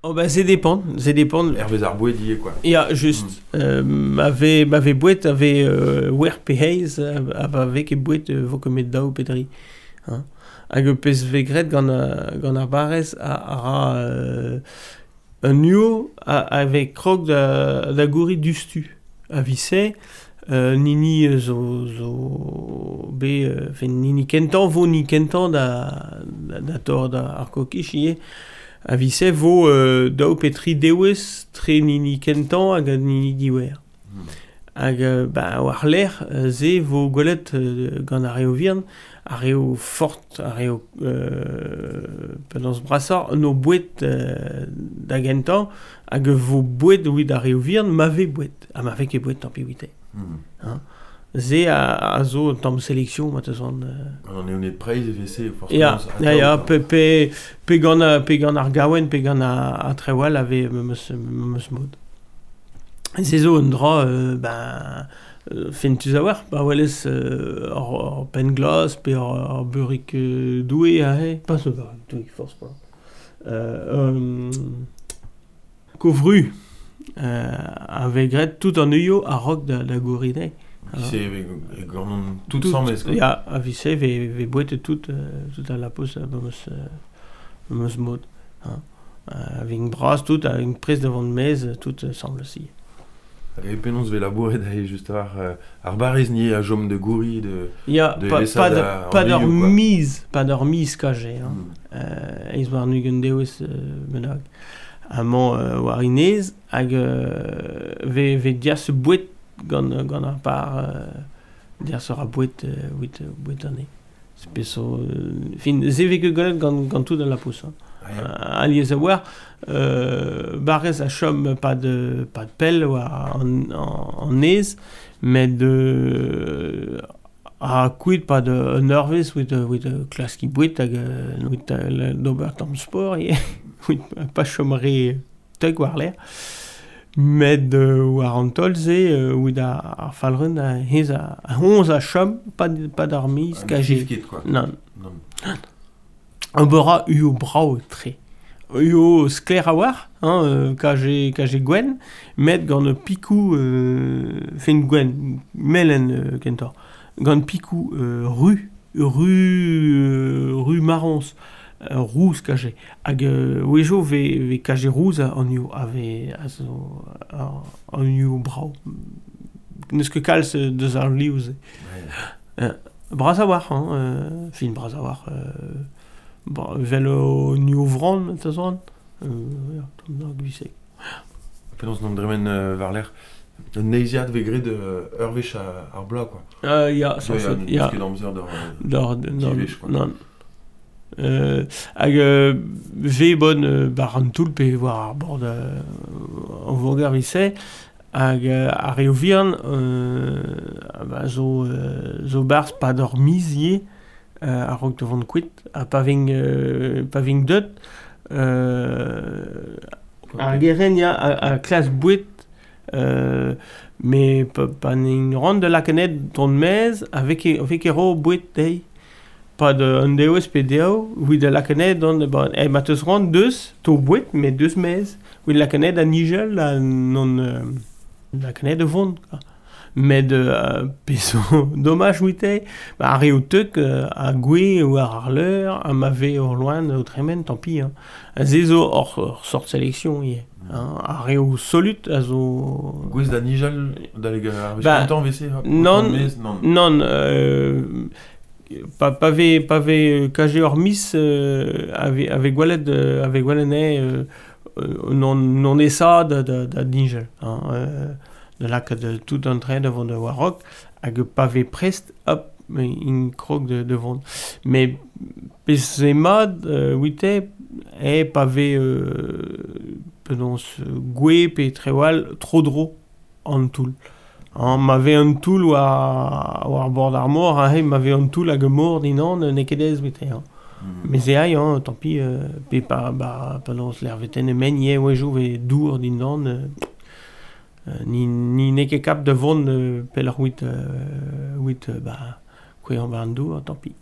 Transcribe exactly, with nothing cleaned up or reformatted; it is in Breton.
Oh bah c'est dépend, c'est dépend. Hervé Arboué dit quoi. Ja, juste. Mm. Euh, m'avait m'avait bouet avait euh, wer pehez avec bouet euh, vo comme dao pedri. Hein. Hag pez vegret gant a gant a barez a ara euh, un nuo avec krog da da gouri dustu. A visse euh, nini zo zo be euh, fait nini kentan vo ni kentan da da, da tor da arkokichi. A visse vo euh, dao petri dewes tre nini kentan hag nini diwer. Mm. Hag euh, ba war l'air euh, ze vo golet euh, gant a reo virn, a reo fort, a reo euh, pendant brassard, no bouet euh, da gentan hag vo bouet ouid a reo virn, mave bouet. A mave ket bouet tampi ouite. Mm. Hein? Ze a, a zo tamm sélection mat eus an... Euh... On est on est prêt et vessé forcément. Ja, ja, ja, pe pe pe gant a pe gant ar gawen, pe gant a, a trewal ave meus meus mod. Ze zo un dra euh, ben euh, fentus a war, ba welez euh, ar pen glas pe ar, ar burik euh, doué a he, pas so bar, doué force pas. Euh, euh, Kovru euh, ave gret tout an eio a rok da, da gouride. C'est gant tout sans mes. Ja, a visse ve ve boete tout euh, tout à la pose meus meus mod. Hein. Avec une brasse tout avec une prise devant de mez tout euh, semble si. Et penons ve labouret d'ailleurs juste ar euh, ar bareznier a jom de gouri de ja, de pa, pas de pas de mise pas de mise kage hein. Mm. Euh, eis war nugen deus euh, menag. Amant euh, war inez hag euh, ve ve dia se bouet gant gant ar par euh, dia sera bouet euh, wit bouet ane. Spesso euh, fin ze veke golet gant gant tout dans la pousse. Hein. À Liézaouar, euh, barrez a chom pas de pas de pelle ou en en, en aise, mais de a quid pas de nervous with the with the class qui buit avec with the d'Obertom Sport et with pas chommerie tag war l'air, mais de war en tolze with a falrun a hez a onze a chom pas pas d'armis cagé. Non. Non. Un bora u au brau très u au scler a war hein euh, kage kage gwen met gant picou euh, fin gwen melen euh, kentor gant picou euh, rue rue euh, rue marrons euh, rouge kage hag euh, wejo ve ve kage rouge en u ave aso en u au brau neus que kalz deus ar liouze euh, bras a war hein euh, fin bras a war euh, bon, vel o niouvran, ta zon. Euh, ja, tom da glisse. Penons n'en dremen euh, var l'air. Un neiziad ve gret euh, ur vech ar bla, quoi. Euh, ja, ça so, c'est... Ja, d'or tivech, quoi. Non. Euh, hag euh, ve bon euh, bar an toul pe war ar bord euh, an vogar visse, hag euh, ar eo virn, euh, bah, zo, euh, zo barz pa d'or mizier, Uh, a rog devant quit a paving uh, paving dot euh, ar geren ya a, a classe bouet euh, mais pa, pa ning rand de la canet ton mez avec avec ero bouet day pas de un deus pe deo oui de la canet don de bon et matos rand deux to bouet mais deux mez oui la canet a nigel la non euh, la canet de vond quoi. Mais de euh, peso dommage ouite bah a reo teuk euh, a gwe ou a harleur a mave or loin au tremen tant pis hein. A zezo or, or sort sélection y hein. A reo solut a zo gwez da nijal da lega bah, temps vc non non non euh, pa pave pave kage or miss euh, avec avec gwalet euh, avec gwalenay euh, non non essa da da da nijal hein euh, de là que de tout un train devant de Warrock hag pavé prest hop in krog de devant mais c'est mod euh, wite est pavé euh, penons gwe pe trewal trop dro en tout en m'avait un tool ou à ou à bord d'armor hein m'avait un tool hag mort dinan nekedez wite hein. Mm. Mais c'est aïe hein tant pis euh, pe pas bah penons l'herveten men ye ouais jouer dour dinan euh, Euh, ni ni neke cap de vond euh, peler huit euh, huit euh, bah quoi en bandu tant pis.